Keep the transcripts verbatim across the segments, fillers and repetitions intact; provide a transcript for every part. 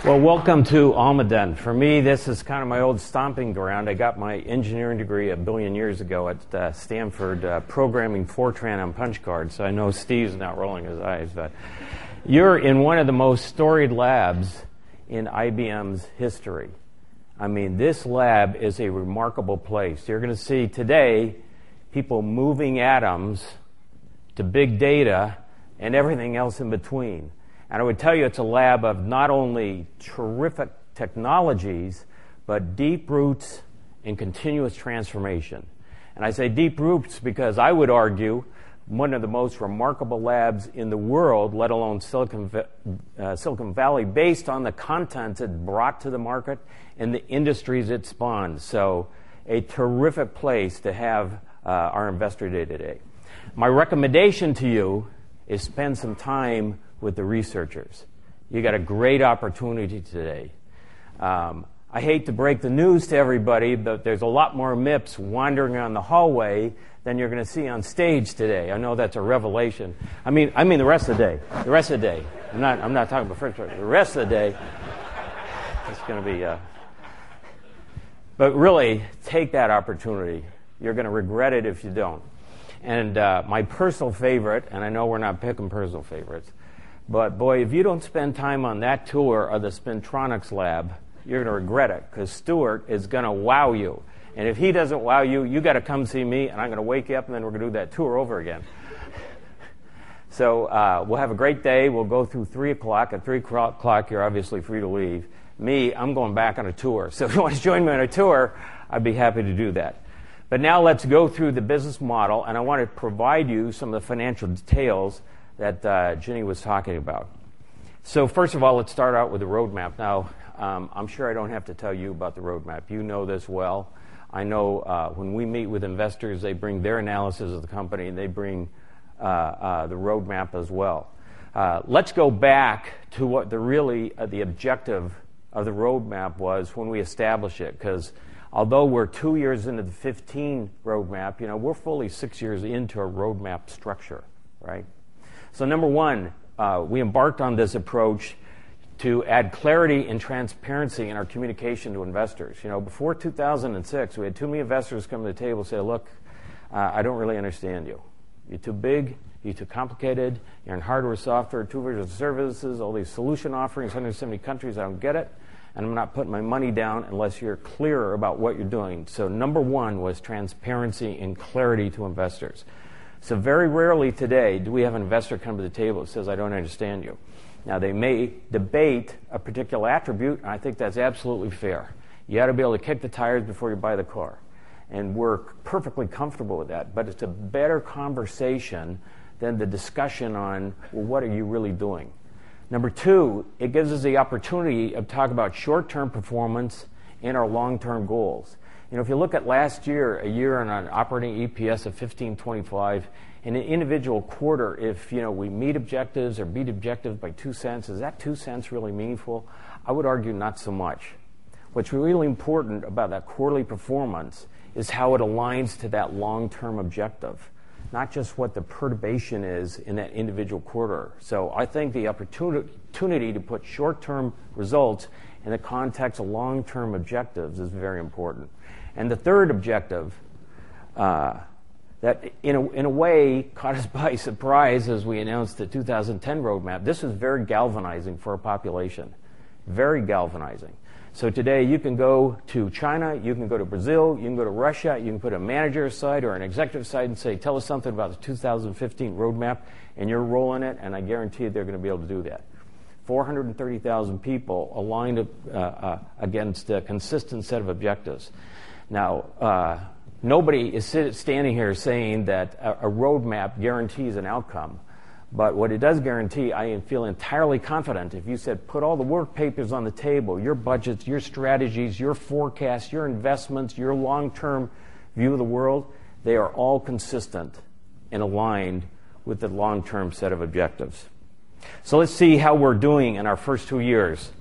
Well, welcome to Almaden. For me, this is kind of my old stomping ground. I got my engineering degree a billion years ago at uh, Stanford, uh, programming Fortran on punch cards. So I know Steve's not rolling his eyes, but you're in one of the most storied labs in I B M's history. I mean, this lab is a remarkable place. You're going to see today people moving atoms to big data and everything else in between. And I would tell you it's a lab of not only terrific technologies, but deep roots in continuous transformation. And I say deep roots because I would argue one of the most remarkable labs in the world, let alone Silicon, uh, Silicon Valley, based on the content it brought to the market and the industries it spawned. So a terrific place to have uh, our investor day today. My recommendation to you is spend some time with the researchers. You got a great opportunity today. Um, I hate to break the news to everybody, but there's a lot more M I Ps wandering around the hallway than you're going to see on stage today. I know that's a revelation. I mean, I mean the rest of the day. The rest of the day. I'm not. I'm not talking about first. The rest of the day. It's going to be. Uh, but really, take that opportunity. You're going to regret it if you don't. And uh, my personal favorite, and I know we're not picking personal favorites, but boy, if you don't spend time on that tour of the Spintronics lab, you're going to regret it, because Stuart is going to wow you. And if he doesn't wow you, you got to come see me, and I'm going to wake you up, and then we're going to do that tour over again. So uh, we'll have a great day. We'll go through three o'clock. At three o'clock, you're obviously free to leave. Me, I'm going back on a tour. So if you want to join me on a tour, I'd be happy to do that. But now let's go through the business model, and I want to provide you some of the financial details that uh, Ginny was talking about. So first of all, let's start out with the roadmap. Now, um, I'm sure I don't have to tell you about the roadmap. You know this well. I know uh, when we meet with investors, they bring their analysis of the company, and they bring uh, uh, the roadmap as well. Uh, let's go back to what the really uh, the objective of the roadmap was when we established it, because although we're two years into the fifteen roadmap, you know, we're fully six years into a roadmap structure, right? So number one, uh, we embarked on this approach to add clarity and transparency in our communication to investors. You know, before two thousand six, we had too many investors come to the table and say, look, uh, I don't really understand you. You're too big, you're too complicated, you're in hardware, software, two versions of services, all these solution offerings, one hundred seventy countries, I don't get it. And I'm not putting my money down unless you're clearer about what you're doing. So number one was transparency and clarity to investors. So very rarely today do we have an investor come to the table that says, I don't understand you. Now, they may debate a particular attribute, and I think that's absolutely fair. You got to be able to kick the tires before you buy the car. And we're perfectly comfortable with that. But it's a better conversation than the discussion on, well, what are you really doing? Number two, it gives us the opportunity of talk about short-term performance and our long-term goals. You know, if you look at last year, a year on an operating E P S of fifteen twenty-five, in an individual quarter, if, you know, we meet objectives or beat objectives by two cents, is that two cents really meaningful? I would argue not so much. What's really important about that quarterly performance is how it aligns to that long-term objective, not just what the perturbation is in that individual quarter. So I think the opportunity to put short-term results in the context of long-term objectives is very important. And the third objective, uh, that in a, in a way caught us by surprise as we announced the two thousand ten roadmap, this was very galvanizing for our population, very galvanizing. So today you can go to China, you can go to Brazil, you can go to Russia, you can put a manager aside or an executive aside and say, tell us something about the two thousand fifteen roadmap, and you're rolling it, and I guarantee they're going to be able to do that. four hundred thirty thousand people aligned uh, uh, against a consistent set of objectives. Now, uh, nobody is sit- standing here saying that a, a roadmap guarantees an outcome. But what it does guarantee, I feel entirely confident, if you said put all the work papers on the table, your budgets, your strategies, your forecasts, your investments, your long-term view of the world, they are all consistent and aligned with the long-term set of objectives. So let's see how we're doing in our first two years.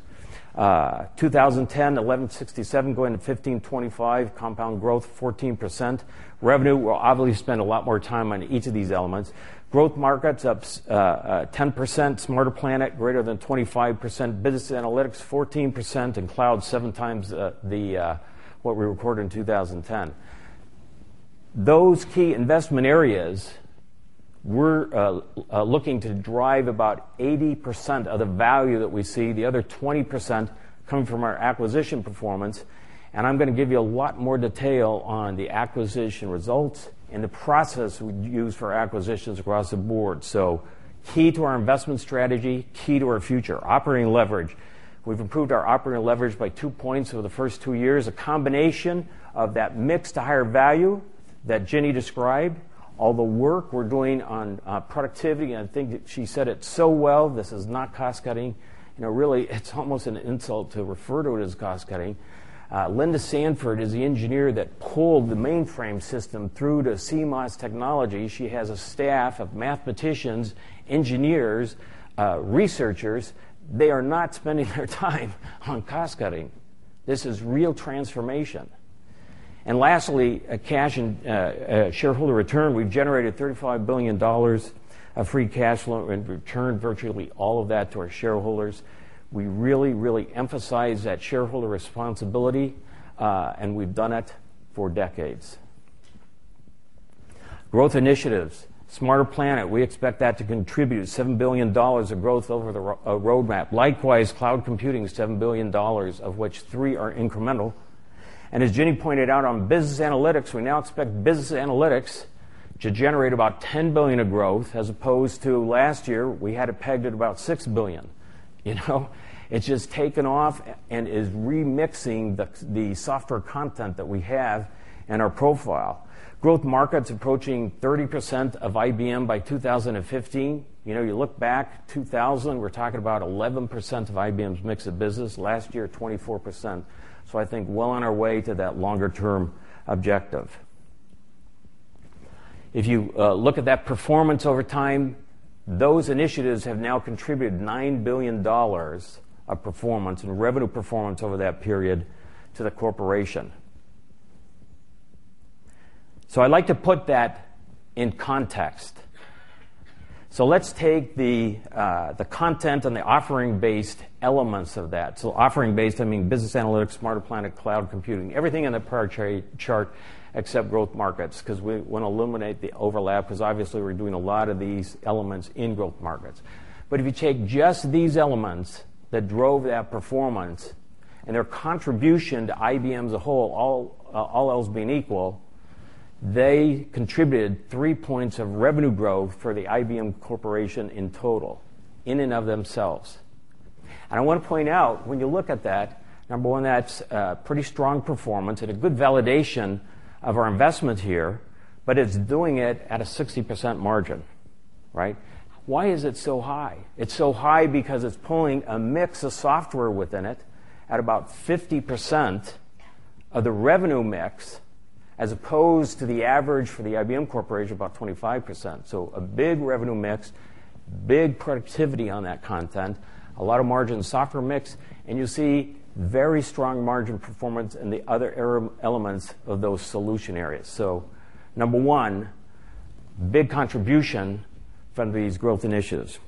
Uh, two thousand ten, eleven sixty-seven, going to fifteen twenty-five, compound growth fourteen percent. Revenue, we'll obviously spend a lot more time on each of these elements. Growth markets up uh, uh, ten percent, Smarter Planet greater than twenty-five percent, business analytics fourteen percent, and cloud seven times uh, the uh, what we recorded in two thousand ten. Those key investment areas, we're uh, uh, looking to drive about eighty percent of the value that we see, the other twenty percent coming from our acquisition performance. And I'm going to give you a lot more detail on the acquisition results and the process we use for acquisitions across the board. So key to our investment strategy, key to our future. Operating leverage. We've improved our operating leverage by two points over the first two years, a combination of that mix to higher value that Ginny described, all the work we're doing on uh, productivity, and I think that she said it so well. This is not cost cutting. You know, really, it's almost an insult to refer to it as cost cutting. Uh, Linda Sanford is the engineer that pulled the mainframe system through to C M O S technology. She has a staff of mathematicians, engineers, uh, researchers. They are not spending their time on cost cutting. This is real transformation. And lastly, a cash and uh, uh, shareholder return. We've generated thirty-five billion dollars of free cash flow and returned virtually all of that to our shareholders. We really, really emphasize that shareholder responsibility, uh, and we've done it for decades. Growth initiatives. Smarter Planet, we expect that to contribute seven billion dollars of growth over the ro- uh, roadmap. Likewise, cloud computing, seven billion dollars, of which three are incremental. And as Ginny pointed out on business analytics, we now expect business analytics to generate about ten billion dollars of growth, as opposed to last year, we had it pegged at about six billion dollars. You know, it's just taken off and is remixing the, the software content that we have in our profile. Growth markets approaching thirty percent of I B M by two thousand fifteen. You know, you look back, two thousand, we're talking about eleven percent of I B M's mix of business. Last year, twenty-four percent. So I think well on our way to that longer-term objective. If you uh, look at that performance over time, those initiatives have now contributed nine billion dollars of performance and revenue performance over that period to the corporation. So I'd like to put that in context. So let's take the uh, the content and the offering-based elements of that. So offering-based, I mean business analytics, Smarter Planet, cloud computing, everything in the prior cha- chart except growth markets, because we want to eliminate the overlap, because obviously we're doing a lot of these elements in growth markets. But if you take just these elements that drove that performance and their contribution to I B M as a whole, all, uh, all else being equal, they contributed three points of revenue growth for the I B M Corporation in total, in and of themselves. And I want to point out, when you look at that, number one, that's a pretty strong performance and a good validation of our investment here, but it's doing it at a sixty percent margin, right? Why is it so high? It's so high because it's pulling a mix of software within it at about fifty percent of the revenue mix, as opposed to the average for the I B M Corporation, about twenty-five percent. So a big revenue mix, big productivity on that content, a lot of margin software mix, and you see very strong margin performance in the other er- elements of those solution areas. So number one, big contribution from these growth initiatives.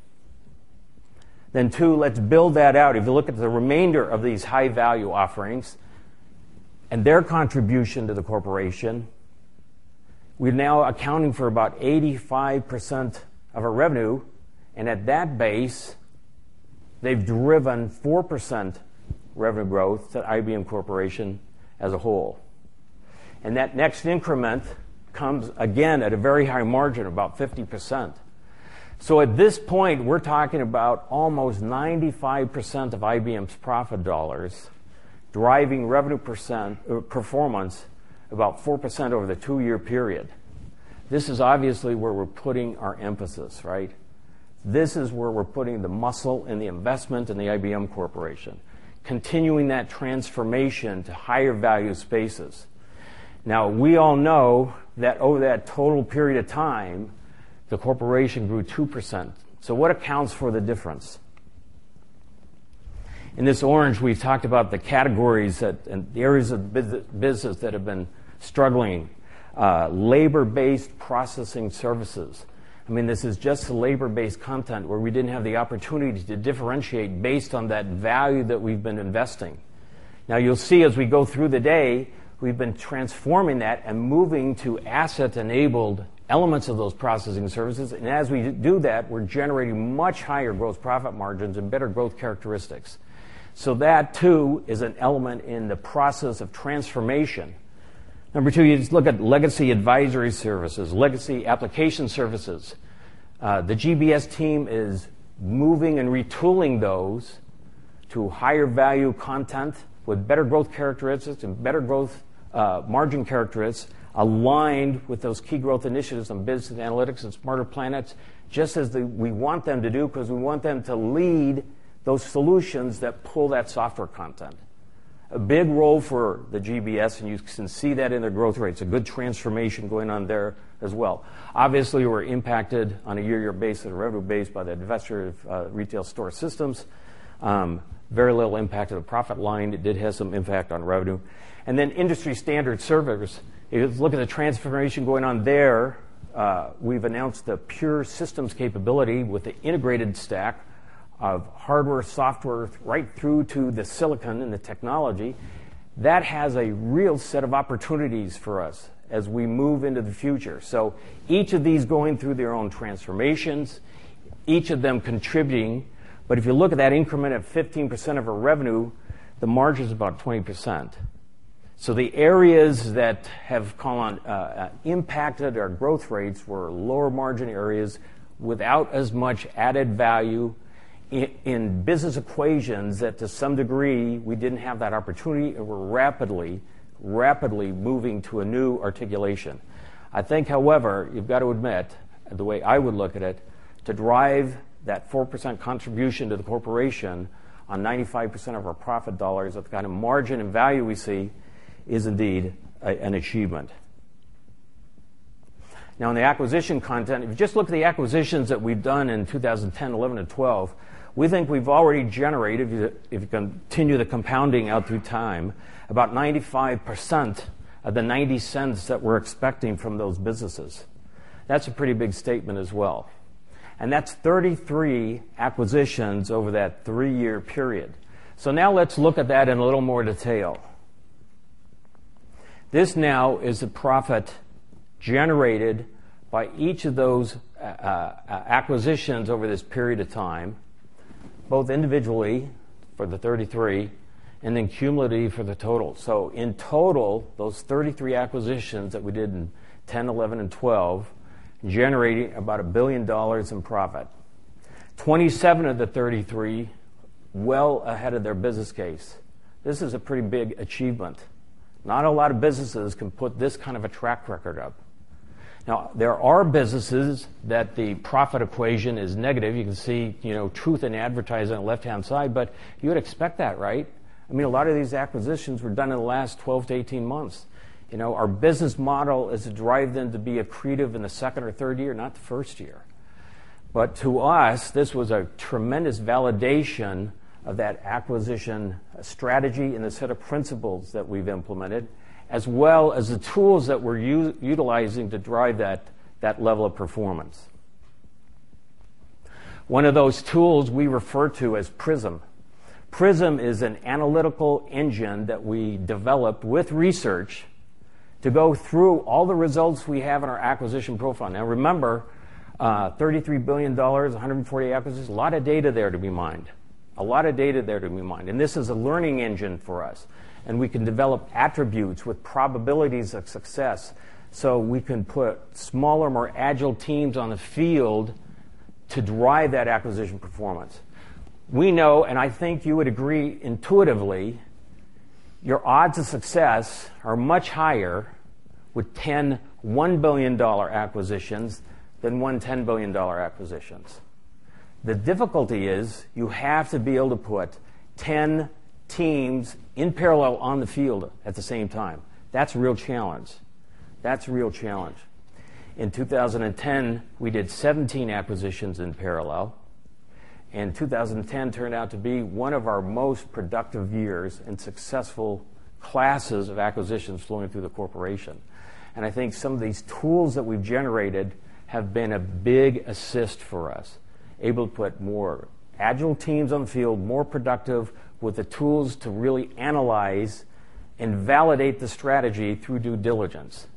Then two, let's build that out. If you look at the remainder of these high-value offerings and their contribution to the corporation, we're now accounting for about eighty-five percent of our revenue, and at that base, they've driven four percent revenue growth to I B M Corporation as a whole. And that next increment comes, again, at a very high margin, about fifty percent. So at this point, we're talking about almost ninety-five percent of I B M's profit dollars driving revenue percent, uh, performance about four percent over the two-year period. This is obviously where we're putting our emphasis, right? This is where we're putting the muscle and the investment in the I B M Corporation, continuing that transformation to higher value spaces. Now, we all know that over that total period of time, the corporation grew two percent. So what accounts for the difference? In this orange, we've talked about the categories that, and the areas of business that have been struggling. Uh, labor-based processing services. I mean, this is just labor-based content where we didn't have the opportunity to differentiate based on that value that we've been investing. Now, you'll see as we go through the day, we've been transforming that and moving to asset-enabled elements of those processing services. And as we do that, we're generating much higher gross profit margins and better growth characteristics. So that, too, is an element in the process of transformation. Number two, you just look at legacy advisory services, legacy application services. Uh, the G B S team is moving and retooling those to higher value content with better growth characteristics and better growth uh, margin characteristics aligned with those key growth initiatives on business analytics and smarter planets, just as the, we want them to do, because we want them to lead those solutions that pull that software content. A big role for the G B S, and you can see that in their growth rates, a good transformation going on there as well. Obviously, we're impacted on a year-to-year basis, revenue base, by the divestiture of uh, retail store systems. Um, very little impact of the profit line. It did have some impact on revenue. And then industry standard servers. If you look at the transformation going on there, uh, we've announced the pure systems capability with the integrated stack of hardware, software, right through to the silicon and the technology. That has a real set of opportunities for us as we move into the future. So each of these going through their own transformations, each of them contributing. But if you look at that increment of fifteen percent of our revenue, the margin is about twenty percent. So the areas that have call on, uh, impacted our growth rates were lower margin areas without as much added value in, in business equations that to some degree we didn't have that opportunity, and we're rapidly, rapidly moving to a new articulation. I think, however, you've got to admit, the way I would look at it, to drive that four percent contribution to the corporation on ninety-five percent of our profit dollars at the kind of margin and value we see is indeed a, an achievement. Now, in the acquisition content, if you just look at the acquisitions that we've done in two thousand ten, eleven, and twelve, we think we've already generated, if you, if you continue the compounding out through time, about ninety-five percent of the ninety cents that we're expecting from those businesses. That's a pretty big statement as well. And that's thirty-three acquisitions over that three-year period. So now let's look at that in a little more detail. This now is the profit generated by each of those uh, uh, acquisitions over this period of time, both individually for the thirty-three and then cumulatively for the total. So in total, those thirty-three acquisitions that we did in ten, eleven, and twelve generating about a billion dollars in profit. twenty-seven of the thirty-three well ahead of their business case. This is a pretty big achievement. Not a lot of businesses can put this kind of a track record up. Now, there are businesses that the profit equation is negative. You can see, you know, truth in advertising on the left-hand side, but you would expect that, right? I mean, a lot of these acquisitions were done in the last twelve to eighteen months. You know, our business model is to drive them to be accretive in the second or third year, not the first year. But to us, this was a tremendous validation of that acquisition strategy and the set of principles that we've implemented, as well as the tools that we're u- utilizing to drive that, that level of performance. One of those tools we refer to as PRISM. PRISM is an analytical engine that we developed with research to go through all the results we have in our acquisition profile. Now remember, uh, thirty-three billion dollars, one hundred forty acquisitions, a lot of data there to be mined. A lot of data there to be mined. And this is a learning engine for us. And we can develop attributes with probabilities of success. So we can put smaller, more agile teams on the field to drive that acquisition performance. We know, and I think you would agree intuitively, your odds of success are much higher with ten one billion dollars acquisitions than one ten billion dollars acquisitions. The difficulty is you have to be able to put ten teams in parallel on the field at the same time. That's a real challenge. That's a real challenge. In two thousand ten, we did seventeen acquisitions in parallel. And two thousand ten turned out to be one of our most productive years and successful classes of acquisitions flowing through the corporation. And I think some of these tools that we've generated have been a big assist for us, able to put more agile teams on the field, more productive, with the tools to really analyze and validate the strategy through due diligence.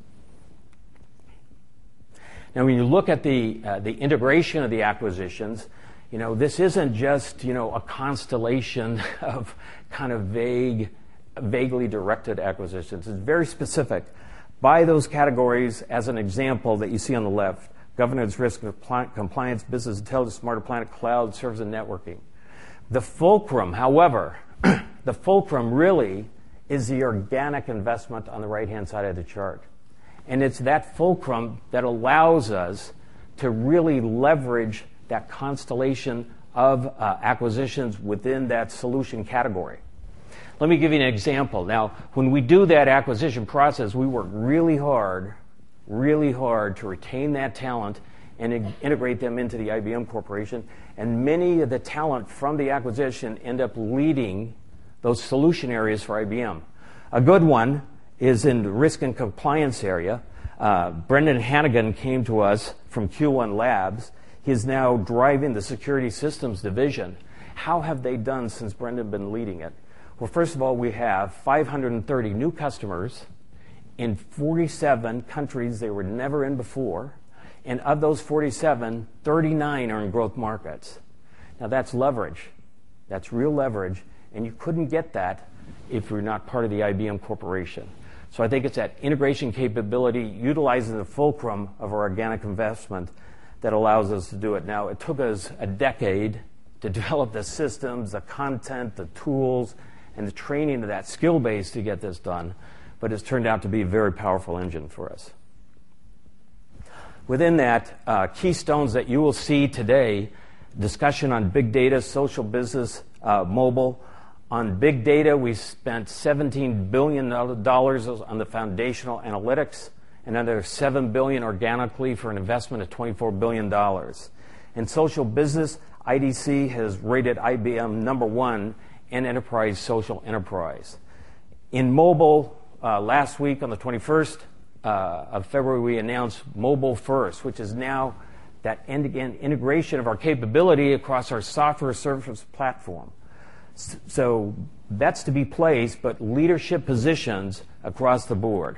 Now, when you look at the uh, the integration of the acquisitions, you know, this isn't just, you know, a constellation of kind of vague, vaguely directed acquisitions. It's very specific by those categories, as an example that you see on the left: governance, risk, compliance, business intelligence, smarter planet, cloud, service, and networking. The fulcrum, however, the fulcrum really is the organic investment on the right-hand side of the chart. And it's that fulcrum that allows us to really leverage that constellation of uh, acquisitions within that solution category. Let me give you an example. Now, when we do that acquisition process, we work really hard, really hard to retain that talent and in- integrate them into the I B M Corporation. And many of the talent from the acquisition end up leading those solution areas for I B M. A good one is in the risk and compliance area. Uh, Brendan Hannigan came to us from Q one Labs. He is now driving the security systems division. How have they done since Brendan been leading it? Well, first of all, we have five hundred thirty new customers in forty-seven countries they were never in before. And of those forty-seven, thirty-nine are in growth markets. Now, that's leverage. That's real leverage. And you couldn't get that if you're not part of the I B M Corporation. So I think it's that integration capability, utilizing the fulcrum of our organic investment, that allows us to do it. Now, it took us a decade to develop the systems, the content, the tools, and the training of that skill base to get this done, but it's turned out to be a very powerful engine for us. Within that, uh, keystones that you will see today: discussion on big data, social business, uh, mobile. On big data, we spent seventeen billion dollars on the foundational analytics, and another seven billion dollars organically for an investment of twenty-four billion dollars. In social business, I D C has rated I B M number one in enterprise social enterprise. In mobile, uh, last week on the twenty-first uh, of February, we announced Mobile First, which is now that end-to-end integration of our capability across our software services platform. So that's to be placed, but leadership positions across the board.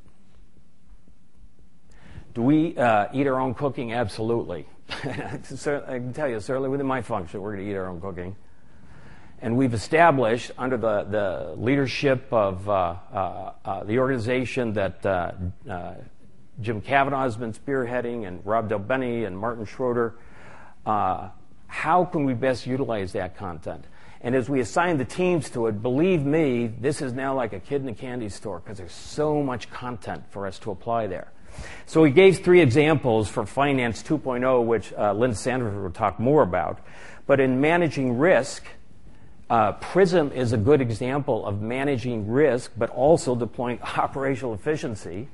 Do we uh, eat our own cooking? Absolutely. I can tell you, certainly within my function, we're going to eat our own cooking. And we've established, under the, the leadership of uh, uh, uh, the organization that uh, uh, Jim Kavanaugh has been spearheading, and Rob Del Bene and Martin Schroeder, uh, how can we best utilize that content? And as we assign the teams to it, believe me, this is now like a kid in a candy store, because there's so much content for us to apply there. So we gave three examples for Finance two point oh, which uh, Linda Sanders will talk more about. But in managing risk, uh, PRISM is a good example of managing risk, but also deploying operational efficiency.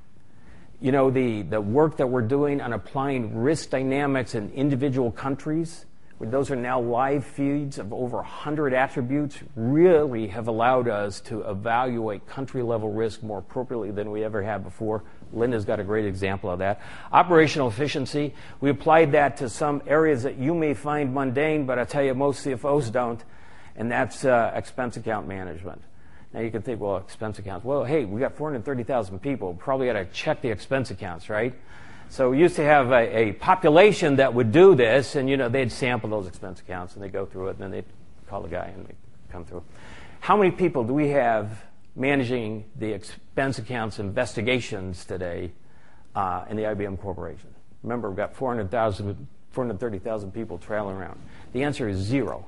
You know, the, the work that we're doing on applying risk dynamics in individual countries, those are now live feeds of over one hundred attributes, really have allowed us to evaluate country-level risk more appropriately than we ever have before. Linda's got a great example of that. Operational efficiency, we applied that to some areas that you may find mundane, but I tell you, most C F Os don't, and that's uh, expense account management. Now, you can think, well, expense accounts. Well, hey, we got four hundred thirty thousand people. Probably got to check the expense accounts, right? So we used to have a, a population that would do this, and, you know, they'd sample those expense accounts, and they'd go through it, and then they'd call the guy, and they'd come through. How many people do we have managing the expense accounts investigations today uh, in the I B M Corporation? Remember, we've got four hundred thousand, four hundred thirty thousand people traveling around. The answer is zero.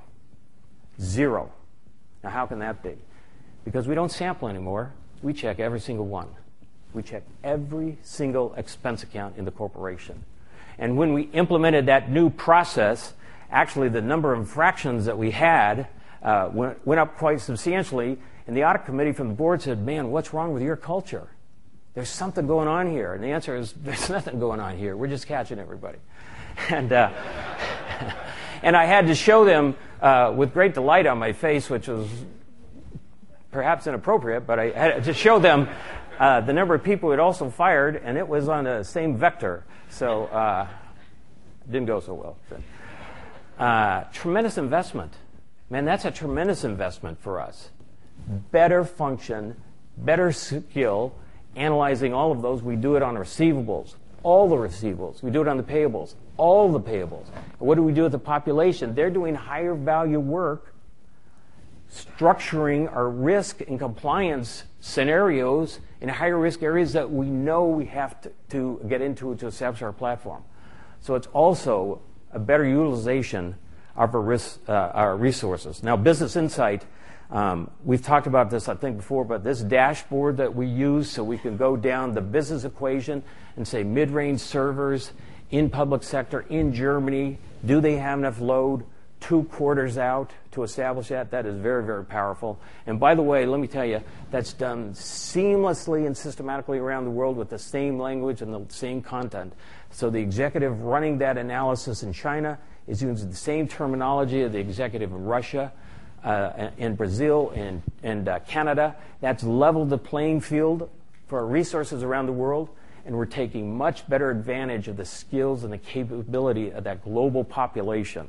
Zero. Now, how can that be? Because we don't sample anymore. We check every single one. We check every single expense account in the corporation. And when we implemented that new process, actually the number of infractions that we had uh, went, went up quite substantially. And the audit committee from the board said, man, what's wrong with your culture? There's something going on here. And the answer is, there's nothing going on here. We're just catching everybody. And, uh, And I had to show them uh, with great delight on my face, which was perhaps inappropriate, but I had to show them uh, the number of people who had also fired, and it was on the same vector. So uh, it didn't go so well. So, uh, tremendous investment. Man, that's a tremendous investment for us. Better function, better skill, analyzing all of those. We do it on receivables, all the receivables. We do it on the payables, all the payables. And what do we do with the population? They're doing higher value work, structuring our risk and compliance scenarios in higher risk areas that we know we have to, to get into to establish our platform. So it's also a better utilization of our, risk, uh, our resources. Now, Business Insight, um, we've talked about this, I think, before, but this dashboard that we use so we can go down the business equation and say mid-range servers in public sector in Germany, do they have enough load two quarters out to establish that? That is very, very powerful. And by the way, let me tell you, that's done seamlessly and systematically around the world with the same language and the same content. So the executive running that analysis in China is using the same terminology of the executive in Russia, uh, in Brazil, and, and uh, Canada. That's leveled the playing field for our resources around the world, and we're taking much better advantage of the skills and the capability of that global population.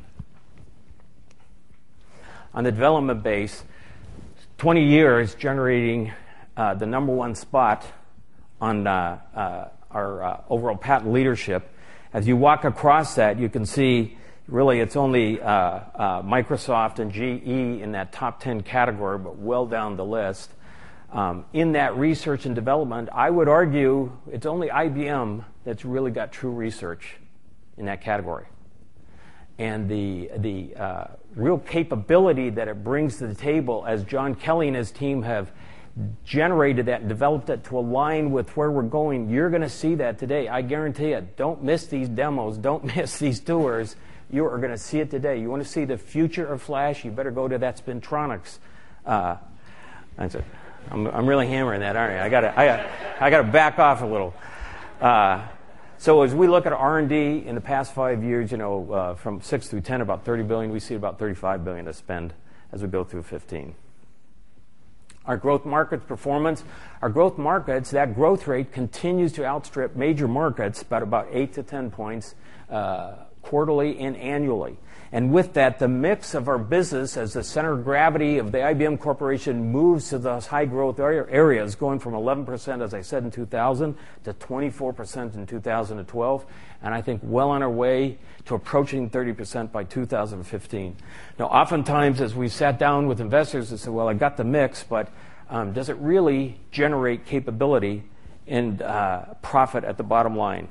On the development base, twenty years generating uh, the number one spot on uh, uh, our uh, overall patent leadership. As you walk across that, you can see really it's only uh, uh, Microsoft and G E in that top ten category, but well down the list. Um, in that research and development, I would argue it's only I B M that's really got true research in that category. And the the uh, real capability that it brings to the table, as John Kelly and his team have generated that and developed it to align with where we're going, you're going to see that today. I guarantee it. Don't miss these demos. Don't miss these tours. You are going to see it today. You want to see the future of Flash, you better go to that Spintronics. Uh, that's it. I'm, I'm really hammering that, aren't I? I got I got I got to back off a little. Uh, So as we look at R and D in the past five years, you know, uh, from six through ten, about thirty billion dollars, we see about thirty-five billion dollars to spend as we go through fifteen. Our growth markets performance, our growth markets, that growth rate continues to outstrip major markets by about eight to ten points uh, quarterly and annually. And with that, the mix of our business as the center of gravity of the I B M Corporation moves to those high growth areas, going from eleven percent, as I said, in two thousand to twenty-four percent in two thousand twelve, and I think well on our way to approaching thirty percent by two thousand fifteen. Now, oftentimes as we sat down with investors, they said, well, I got the mix, but um, does it really generate capability and uh, profit at the bottom line?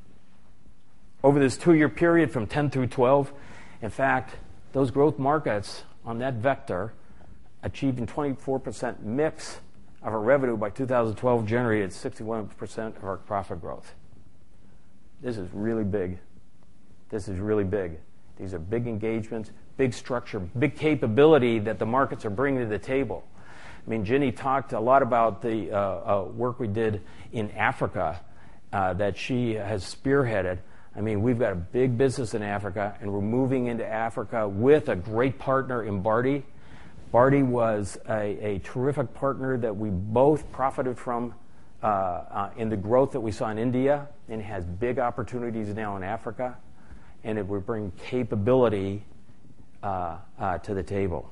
Over this two-year period from ten through twelve, in fact, those growth markets on that vector achieving twenty-four percent mix of our revenue by two thousand twelve generated sixty-one percent of our profit growth. This is really big. This is really big. These are big engagements, big structure, big capability that the markets are bringing to the table. I mean, Ginny talked a lot about the uh, uh, work we did in Africa uh, that she has spearheaded. I mean, we've got a big business in Africa, and we're moving into Africa with a great partner in Bharti. Bharti was a, a terrific partner that we both profited from uh, uh, in the growth that we saw in India, and has big opportunities now in Africa, and it will bring capability uh, uh, to the table.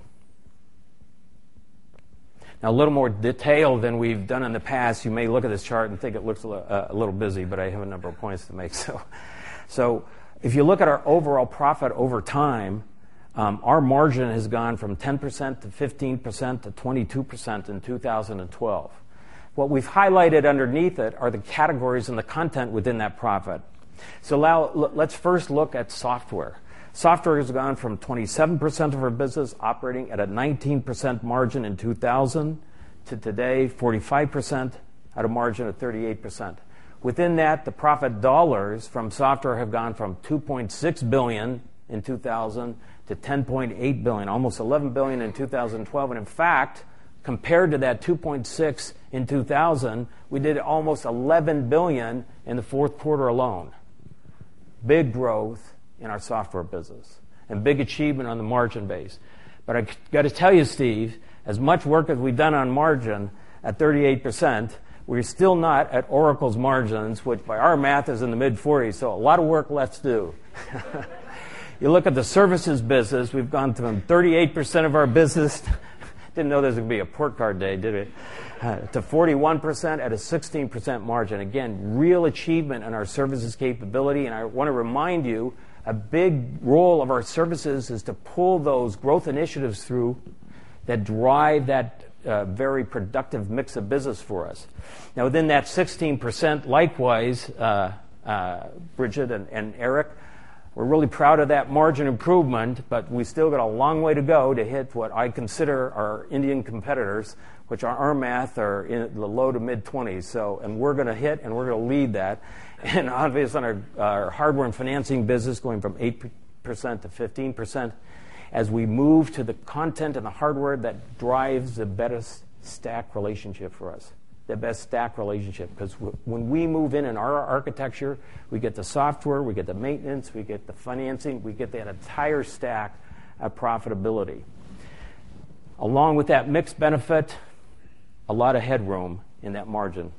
Now, a little more detail than we've done in the past. You may look at this chart and think it looks a, uh, a little busy, but I have a number of points to make. So. So if you look at our overall profit over time, um, our margin has gone from ten percent to fifteen percent to twenty-two percent in two thousand twelve. What we've highlighted underneath it are the categories and the content within that profit. So now let's first look at software. Software has gone from twenty-seven percent of our business operating at a nineteen percent margin in two thousand to today forty-five percent at a margin of thirty-eight percent. Within that, the profit dollars from software have gone from two point six billion dollars in two thousand to ten point eight billion dollars, almost eleven billion dollars in two thousand twelve. And in fact, compared to that two point six in two thousand, we did almost eleven billion dollars in the fourth quarter alone. Big growth in our software business. and big achievement on the margin base. But I got to tell you, Steve, as much work as we've done on margin at thirty-eight percent, we're still not at Oracle's margins, which by our math is in the mid forties, so a lot of work left to do. You look at the services business, we've gone from thirty-eight percent of our business, didn't know there was going to be a port card day, did we? Uh, to forty-one percent at a sixteen percent margin. Again, real achievement in our services capability, and I want to remind you, a big role of our services is to pull those growth initiatives through that drive that uh, very productive mix of business for us. Now, within that sixteen percent, likewise, uh, uh, Bridget and, and Eric, we're really proud of that margin improvement, but we still got a long way to go to hit what I consider our Indian competitors, which are our math are in the low to mid twenties. So, and we're going to hit and we're going to lead that. And obviously, on our, our hardware and financing business, going from eight percent to fifteen percent, as we move to the content and the hardware that drives the best stack relationship for us, the best stack relationship. Because w- when we move in in our architecture, we get the software, we get the maintenance, we get the financing, we get that entire stack of profitability. Along with that mixed benefit, a lot of headroom in that margin.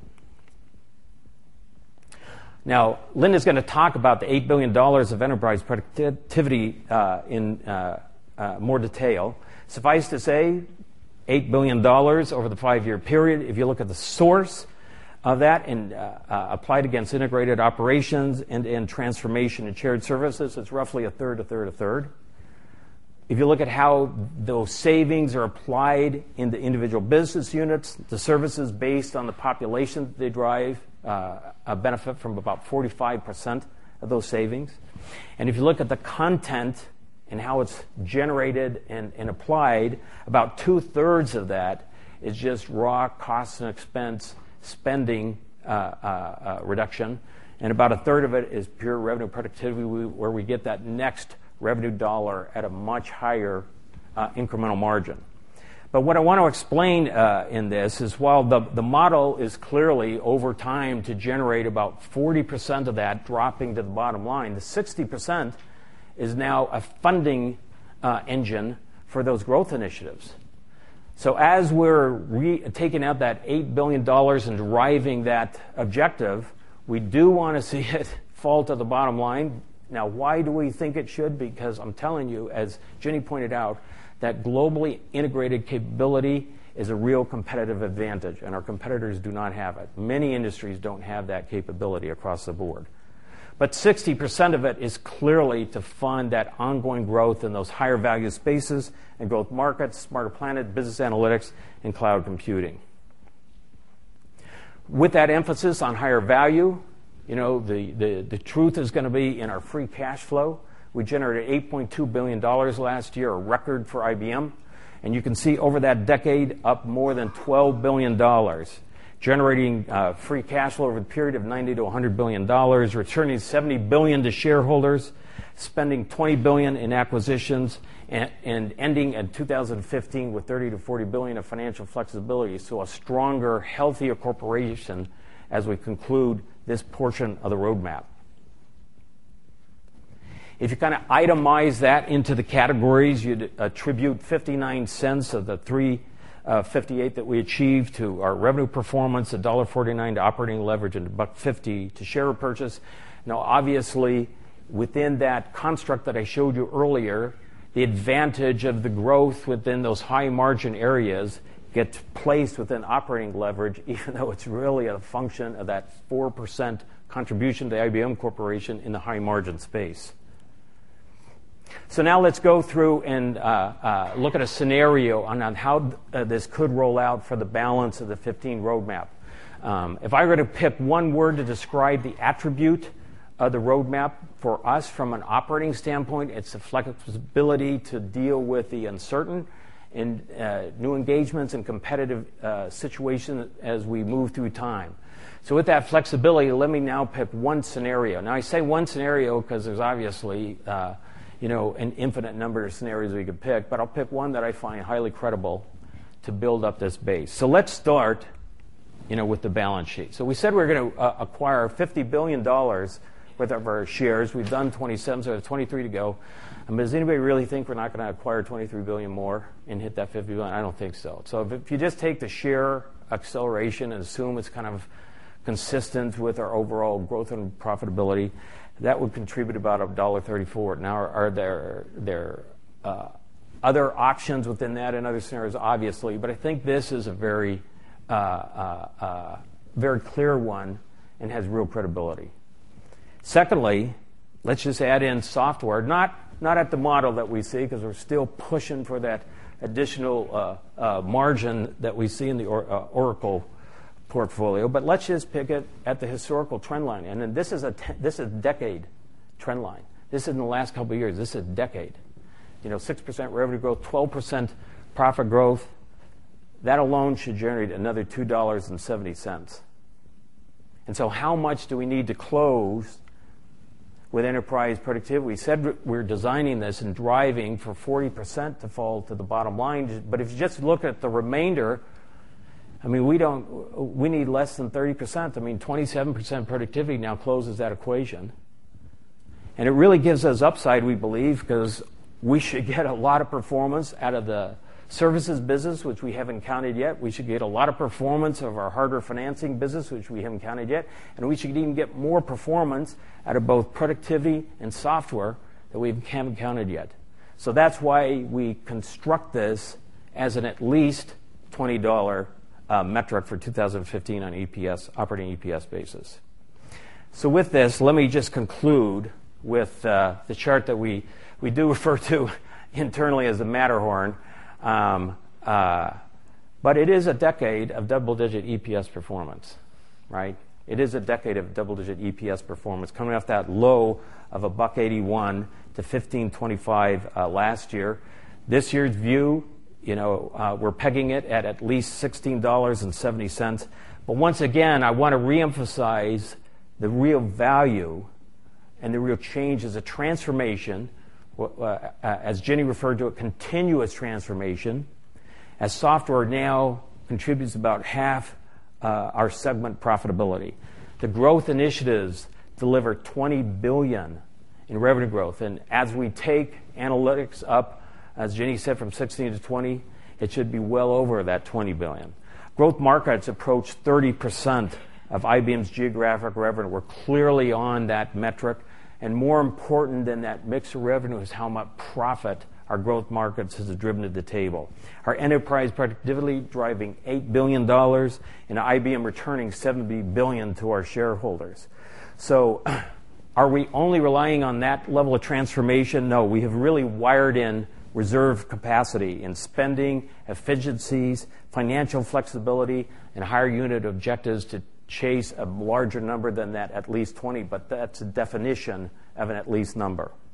Now, Linda's going to talk about the eight billion dollars of enterprise productivity uh, in uh, uh, more detail. Suffice to say, eight billion dollars over the five-year period. If you look at the source of that and uh, uh, applied against integrated operations and, and transformation and shared services, it's roughly a third, a third, a third. If you look at how those savings are applied in the individual business units, the services based on the population that they drive uh, a benefit from about forty-five percent of those savings. And if you look at the content and how it's generated and, and applied, about two-thirds of that is just raw cost and expense spending uh, uh, uh, reduction, and about a third of it is pure revenue productivity, where we get that next revenue dollar at a much higher uh, incremental margin. But what I want to explain uh, in this is, while the, the model is clearly over time to generate about forty percent of that dropping to the bottom line, the sixty percent is now a funding uh, engine for those growth initiatives. So as we're re- taking out that eight billion dollars and driving that objective, we do want to see it fall to the bottom line. Now, why do we think it should? Because I'm telling you, as Ginny pointed out, that globally integrated capability is a real competitive advantage, and our competitors do not have it. Many industries don't have that capability across the board. But sixty percent of it is clearly to fund that ongoing growth in those higher value spaces and growth markets, Smarter Planet, business analytics, and cloud computing. With that emphasis on higher value, you know, the, the, the truth is going to be in our free cash flow. We generated eight point two billion dollars last year, a record for I B M. And you can see over that decade up more than twelve billion dollars, generating uh, free cash flow over the period of ninety to one hundred billion dollars, returning seventy billion dollars to shareholders, spending twenty billion dollars in acquisitions, and, and ending in two thousand fifteen with thirty to forty billion dollars of financial flexibility. So a stronger, healthier corporation as we conclude this portion of the roadmap. If you kind of itemize that into the categories, you'd attribute fifty-nine cents of the three uh, fifty-eight that we achieved to our revenue performance, one dollar forty-nine to operating leverage, and one buck fifty to share repurchase. Now, obviously, within that construct that I showed you earlier, the advantage of the growth within those high margin areas gets placed within operating leverage, even though it's really a function of that four percent contribution to I B M Corporation in the high margin space. So now let's go through and uh, uh, look at a scenario on, on how th- uh, this could roll out for the balance of the fifteen roadmap. Um, if I were to pick one word to describe the attribute of the roadmap for us from an operating standpoint, it's the flexibility to deal with the uncertain in uh, new engagements and competitive uh, situations as we move through time. So with that flexibility, let me now pick one scenario. Now I say one scenario because there's obviously uh, you know, an infinite number of scenarios we could pick, but I'll pick one that I find highly credible to build up this base. So let's start, you know, with the balance sheet. So we said we we're going to uh, acquire fifty billion dollars worth of our shares. We've done twenty-seven, so there's twenty-three to go. I mean, does anybody really think we're not going to acquire twenty-three billion dollars more and hit that fifty billion dollars? I don't think so. So if, if you just take the share acceleration and assume it's kind of consistent with our overall growth and profitability, that would contribute about one dollar thirty-four. Now, are, are there there uh, other options within that and other scenarios? Obviously, but I think this is a very uh, uh, uh, very clear one and has real credibility. Secondly, let's just add in software, not not at the model that we see, because we're still pushing for that additional uh, uh, margin that we see in the or, uh, Oracle portfolio, but let's just pick it at the historical trend line. And then this is a te- this is a decade trend line. This is in the last couple of years. This is a decade. You know, six percent revenue growth, twelve percent profit growth. That alone should generate another two dollars and seventy cents. And so how much do we need to close with enterprise productivity? We said we're designing this and driving for forty percent to fall to the bottom line. But if you just look at the remainder, I mean, we don't. We need less than thirty percent. I mean, twenty-seven percent productivity now closes that equation. And it really gives us upside, we believe, because we should get a lot of performance out of the services business, which we haven't counted yet. We should get a lot of performance of our hardware financing business, which we haven't counted yet. And we should even get more performance out of both productivity and software that we haven't counted yet. So that's why we construct this as an at least twenty dollars uh, metric for two thousand fifteen on E P S, operating E P S basis. So with this, let me just conclude with uh, the chart that we, we do refer to internally as the Matterhorn. Um, uh, but it is a decade of double-digit E P S performance, right? It is a decade of double-digit E P S performance, coming off that low of a buck eighty-one to fifteen twenty-five uh, last year. This year's view, you know, uh, we're pegging it at at least sixteen dollars and seventy cents. But once again, I want to reemphasize the real value and the real change is a transformation. Uh, as Jenny referred to it, continuous transformation, as software now contributes about half uh, our segment profitability. The growth initiatives deliver twenty billion dollars in revenue growth, and as we take analytics up, as Jenny said, from sixteen to twenty, it should be well over that twenty billion dollars. Growth markets approach thirty percent of I B M's geographic revenue. We're clearly on that metric. And more important than that mix of revenue is how much profit our growth markets has driven to the table. Our enterprise productivity driving eight billion dollars and I B M returning seventy billion dollars to our shareholders. So are we only relying on that level of transformation? No, we have really wired in reserve capacity in spending, efficiencies, financial flexibility, and higher unit objectives to chase a larger number than that at least twenty, but that's a definition of an at least number.